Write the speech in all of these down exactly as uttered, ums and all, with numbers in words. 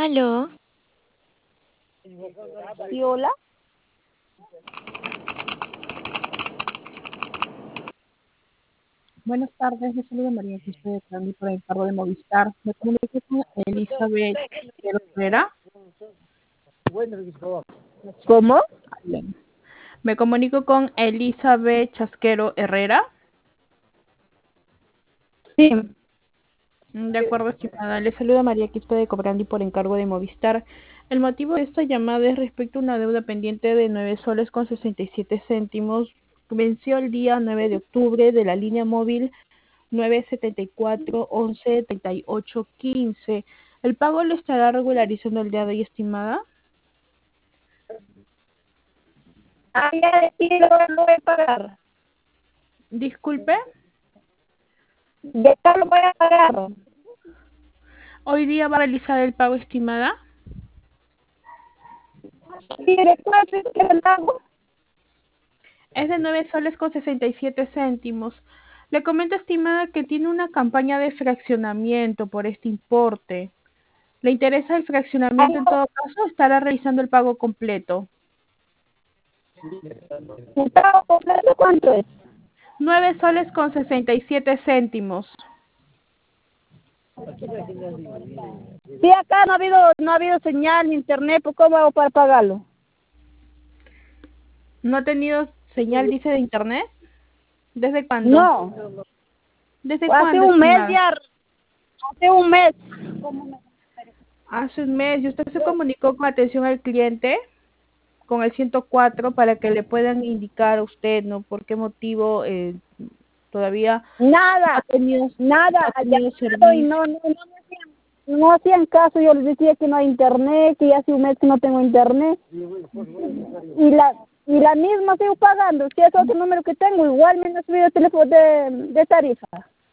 Aló, Sí, hola. Buenas tardes, les saludo María Quispe de Candy por el cargo de Movistar. Me comunico con Elizabeth Herrera. ¿Cómo? Bien. Me comunico con Elizabeth Chasquero Herrera. Sí. Mm, De acuerdo, estimada. Le saluda María Quispe de Cobrandi por encargo de Movistar. El motivo de esta llamada es respecto a una deuda pendiente de nueve soles con sesenta y siete céntimos. Venció el día nueve de octubre de la línea móvil nueve setenta y cuatro once treinta y ocho quince. ¿El pago le estará regularizando el día de hoy, estimada? Ah, ya, sí, lo, lo voy a pagar. Disculpe, De acá lo voy a pagar. hoy día va a realizar el pago, estimada. Sí, ¿de cuánto es que el pago? Es de nueve soles con sesenta y siete céntimos. Le comento, estimada, que tiene una campaña de fraccionamiento por este importe. ¿Le interesa el Ah, fraccionamiento? En no, todo caso, estará realizando el pago completo. ¿el pago completo cuánto es? Nueve soles con sesenta y siete céntimos. Sí, acá no ha habido, no ha habido señal ni internet, pues ¿cómo hago para pagarlo? ¿No ha tenido señal, dice, de internet? ¿Desde cuándo? No, ¿Desde hace cuándo, un mes estimada? ya, hace un mes. Hace un mes. ¿Y usted se comunicó con atención al cliente, con el ciento cuatro, para que le puedan indicar a usted, ¿no? Por qué motivo eh, todavía no ha Nada, tenido, nada, no ha ha tenido llamado y servicio? no, no, no me hacían, no hacían caso, yo les decía que no hay internet, que ya hace un mes que no tengo internet. Y la y la misma sigo pagando, si es otro número que tengo, igual me han subido el teléfono de, de tarifa.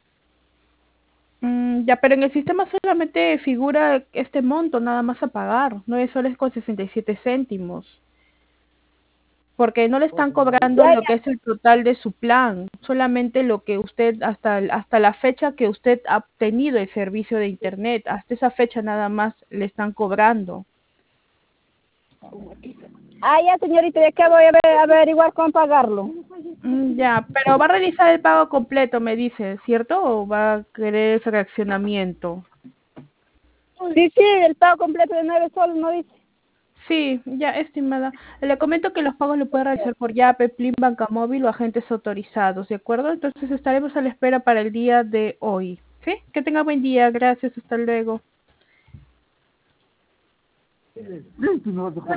Mm, ya, pero en el sistema solamente figura este monto, nada más a pagar, nueve soles con sesenta y siete céntimos. Porque no le están cobrando Ya, lo que ya, es el total de su plan, solamente lo que usted, hasta, hasta la fecha que usted ha obtenido el servicio de internet, hasta esa fecha nada más le están cobrando. ah, ya señorita, ya que voy a, ver, a averiguar cómo pagarlo. Mm, ya, pero va a realizar el pago completo, me dice, ¿cierto? ¿O va a querer fraccionamiento? Sí, sí, el pago completo de nueve soles, ¿no dice? Sí, ya, estimada. Le comento que los pagos lo puede realizar por Yape, Plin, Banca Móvil o agentes autorizados, ¿de acuerdo? Entonces estaremos a la espera para el día de hoy. ¿Sí? Que tenga buen día. Gracias. Hasta luego.